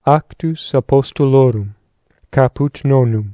Actus Apostolorum, caput nonum.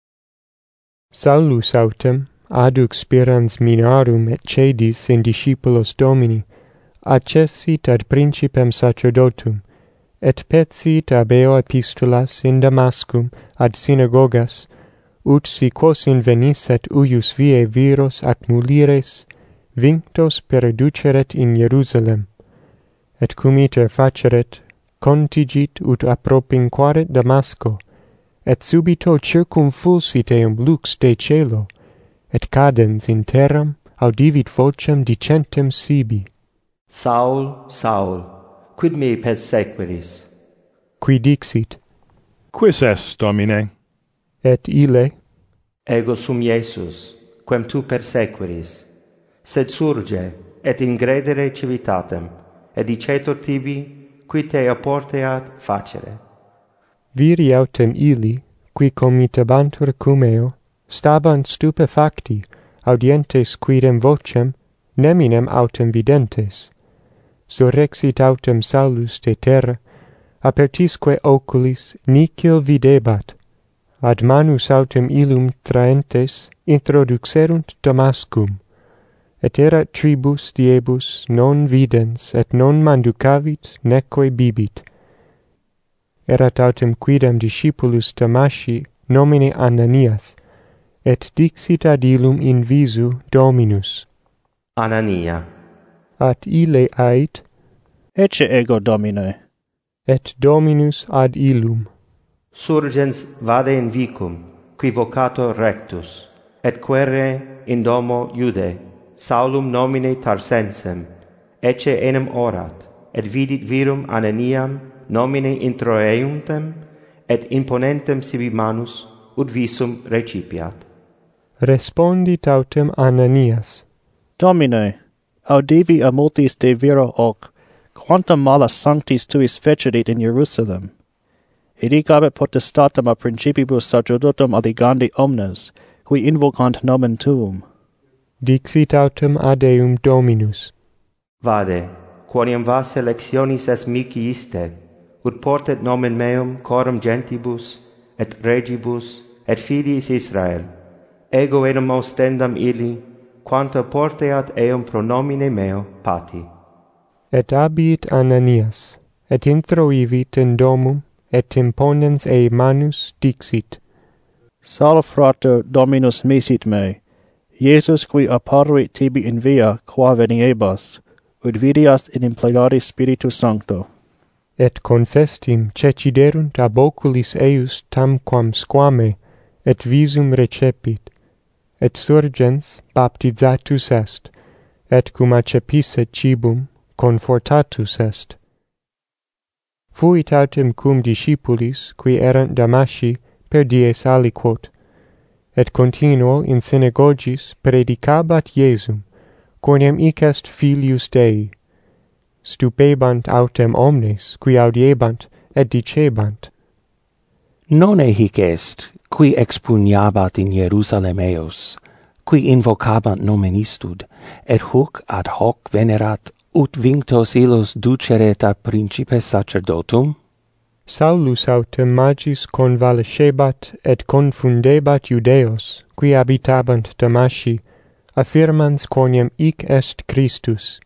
Saulus autem, adux spirans minarum et cedis in discipulos Domini, accessit ad principem sacerdotum, et petsit ab eo epistolas in Damascum ad synagogas, ut si quos invenisset uius viae viros ac mulieres, vinctos perduceret in Jerusalem, et cum iter faceret, contigit ut appropinquaret Damasco, et subito circumfulsit eum lux de celo, et cadens in terram audivit vocem dicentem sibi. Saul, Saul, quid me persequiris? Qui dixit, Quis est, Domine? et ille, Ego sum Iesus, quem tu persequiris, sed surge, et ingredere civitatem, et dicetur tibi, qui te apporteat facere. viri autem illi, qui comitabantur cum eo, stabant stupefacti, audientes quidem vocem, neminem autem videntes. Surrexit autem Saulus de terra, apertisque oculis nicil videbat, ad manus autem illum traentes introduxerunt Damascum, et erat tribus diebus non videns et non manducavit neque bibit. Erat autem quidem discipulus Damasci nomine Ananias, et dixit ad illum in visu Dominus. Anania. At ille ait, Ecce ego, Domine. et Dominus ad illum. Surgens vade in vicum, qui vocator rectus, et quere in domo Iude, Saulum nomine Tarsensem, ecce enim orat, et vidit virum Ananiam nomine introeuntem, et imponentem sibi manus, ut visum recipiat. Respondit autem Ananias, Domine, audivi a multis de viro hoc, quantum mala sanctis tuis fecerit in Jerusalem. Et igabet potestatem a principibus sacerdotum aligandi omnes, qui invocant nomen tuum. dixit autem ad eum Dominus. Vade, quoniam vas electionis es mihi iste, ut portet nomen meum coram gentibus, et regibus, et filiis Israel, ego enum ostendam illi, quanta porteat eum pro nomine meo pati. Et abiit Ananias, et introivit in domum, et imponens ei manus dixit, Saul frater Dominus misit me, Iesus qui apparuit tibi in via qua veniebas, ut vidias in implegari Spiritu Sancto. et confestim ceciderunt ab oculis eius tamquam squame, et visum recepit, et surgens baptizatus est, et cum accepisset cibum confortatus est. Fuit autem cum discipulis, qui erant Damasci, per dies aliquot, et continuo in synagogis predicabat Iesum, quoniam hic est filius Dei. Stupebant autem omnes, qui audiebant, et dicebant, Non hic est, qui expugnabat in Jerusalem eos, qui invocabant nomen istud, et huc ad hoc venerat, ut vinctos illos duceret a principes sacerdotum? Saulus autem magis convalescebat et confundebat Judeos, qui habitabant Damasci, affirmans quoniam hic est Christus.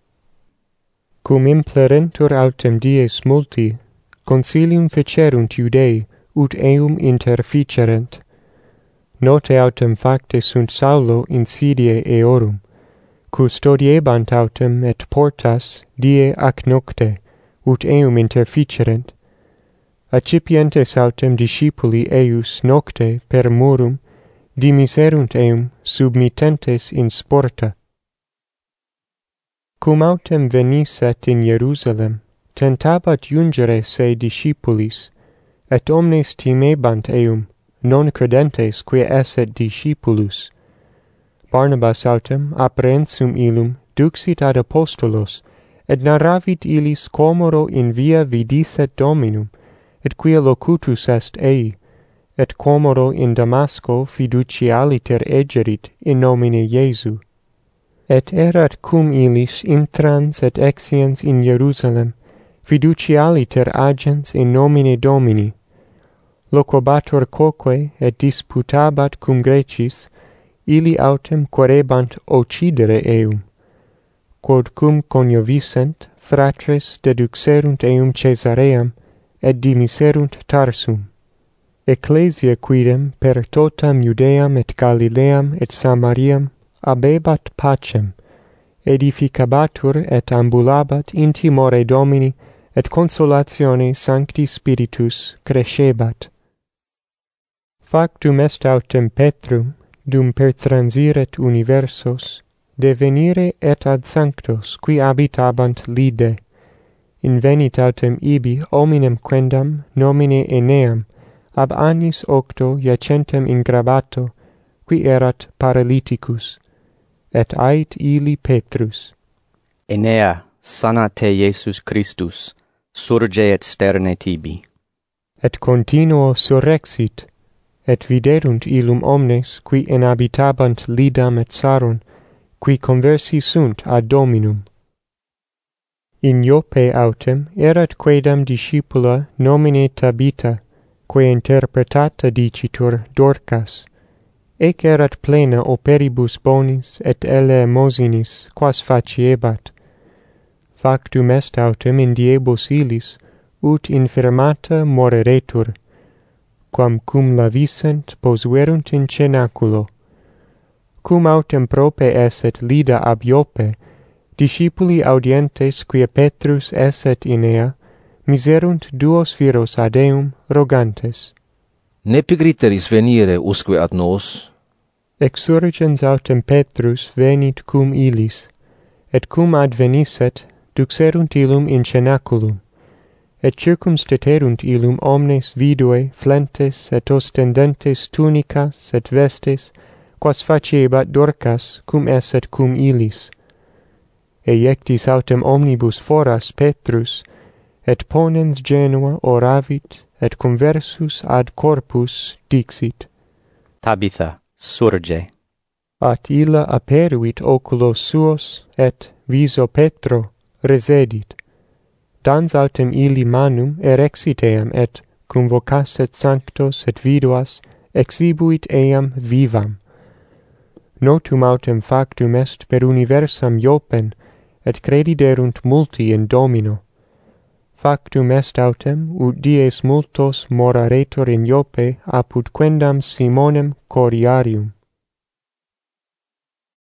Cum implerentur autem dies multi, concilium fecerunt Judei, ut eum interficerent. Note autem facte sunt Saulo insidiae eorum, custodiebant autem et portas die ac nocte, ut eum interficerent. Accipientes autem discipuli eius nocte per murum, dimiserunt eum submittentes in sporta. Cum autem venisset in Jerusalem, tentabat jungere se discipulis, et omnes timebant eum, non credentes qui esset discipulus. Barnabas autem apprehensum illum duxit ad apostolos, et narravit illis quomoro in via vidisset Dominum, et quia locutus est ei, et quomoro in Damasco fiducialiter egerit in nomine Iesu. Et erat cum illis intrans et exiens in Jerusalem, fiducialiter agens in nomine Domini. Loquabatur quoque et disputabat cum Grecis, illi autem querebant occidere eum. Quod cum coniovisent, fratres deduxerunt eum Caesaream, et dimiserunt Tarsum. Ecclesia quidem per totam Judeam et Galileam et Samariam abebat pacem, edificabatur et ambulabat intimore Domini, et consolatione Sancti Spiritus crescebat. Factum est autem Petrum, dum pertransiret universos, devenire et ad sanctos qui habitabant Lide. Invenit autem ibi hominem quendam nomine Eneam, ab annis 8 iacentem ingrabato, qui erat paralyticus, et ait illi Petrus. Enea, sana te Iesus Christus, surge et sterne tibi. Et continuo surrexit, et viderunt illum omnes qui inhabitabant Lidam et Saron, qui conversi sunt ad Dominum. In Ioppe autem erat quaedam discipula nomine Tabita, quae interpretata dicitur Dorcas, ec erat plena operibus bonis et elemosinis, quas faciebat. Factum est autem in diebus illis, ut infirmata moreretur, quam cum lavissent posuerunt in cenaculo. Cum autem prope esset Lida ab Ioppe, discipuli audientes quia Petrus esset in ea, miserunt duos viros ad eum rogantes. Ne pigriteris venire usque ad nos? Exurgens autem Petrus venit cum illis, et cum advenisset, duxerunt illum in cenaculum, et circumsteterunt illum omnes vidue flentes et ostendentes tunicas et vestes, quas faciebat Dorcas cum esset cum illis. Eiectis autem omnibus foras Petrus, et ponens genua oravit, et conversus ad corpus dixit: Tabitha, surge. At illa aperuit oculos suos, et viso Petro resedit. Dans autem illi manum erexit eam, et convocasset sanctos et viduas, exhibuit eam vivam. Notum autem factum est per universam Ioppen, et crediderunt multi in Domino. Factum est autem, ut dies multos moraretur in Ioppe apud quendam Simonem Coriarium.